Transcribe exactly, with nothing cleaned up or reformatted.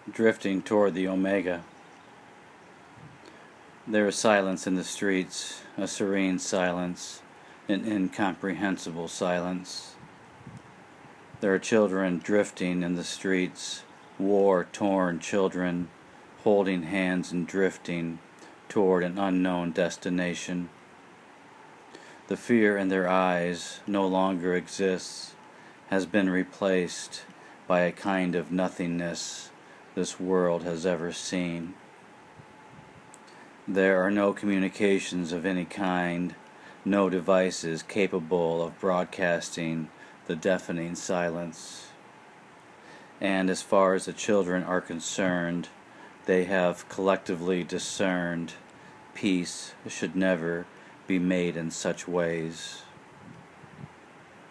drifting toward the Omega. There is silence in the streets, a serene silence, an incomprehensible silence. There are children drifting in the streets, war-torn children, holding hands and drifting toward an unknown destination. The fear in their eyes no longer exists, has been replaced by a kind of nothingness this world has ever seen. There are no communications of any kind, no devices capable of broadcasting the deafening silence. And as far as the children are concerned, they have collectively discerned peace should never be made in such ways.